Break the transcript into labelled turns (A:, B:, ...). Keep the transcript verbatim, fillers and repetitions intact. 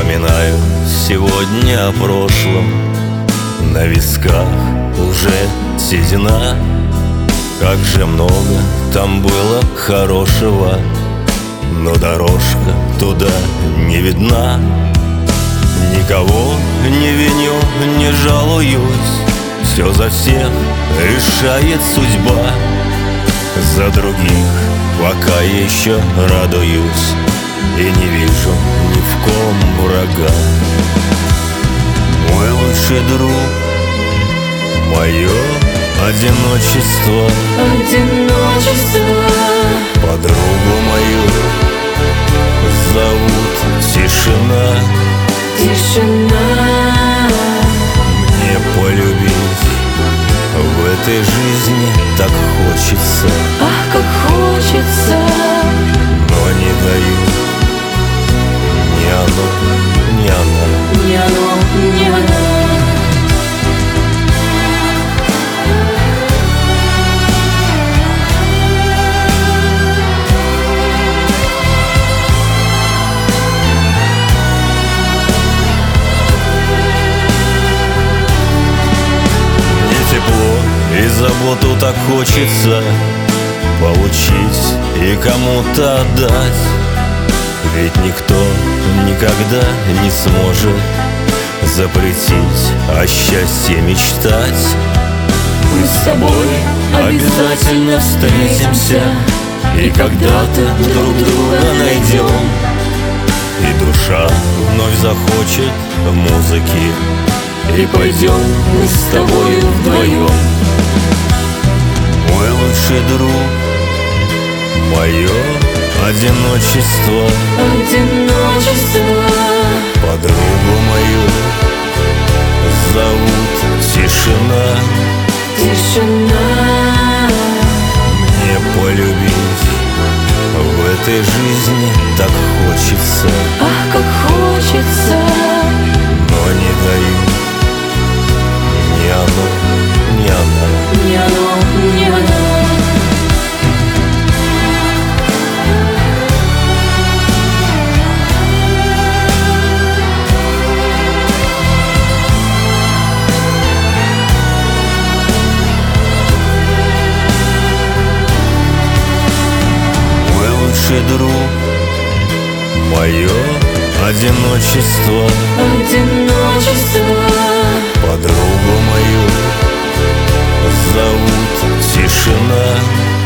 A: Вспоминаю сегодня о прошлом, на висках уже седина. Как же много там было хорошего, но дорожка туда не видна. Никого не виню, не жалуюсь, все за всех решает судьба. За других пока еще радуюсь и не вижу ни в ком врага. Мой лучший друг, мое одиночество,
B: одиночество.
A: Подругу мою зовут Тишина.
B: Тишина.
A: Мне полюбить в этой жизни так хочется,
B: Ах, как хочется,
A: но не дают ни оно, ни она.
B: ни оно, ни она.
A: И заботу так хочется получить и кому-то отдать. Ведь никто никогда не сможет запретить о счастье мечтать. Мы с тобой обязательно встретимся и когда-то друг друга найдем. И душа вновь захочет музыки, и пойдем мы с тобою вдвоем. Мой лучший друг, мое одиночество,
B: одиночество.
A: Подругу мою зовут Тишина.
B: Тишина.
A: Мне полюбить в этой жизни так хочется,
B: Ах, как хочется,
A: но не дают ни оно, ни она.
B: ни оно, ни она.
A: Мой лучший друг, мое одиночество,
B: одиночество.
A: Подругу мою зовут Тишина.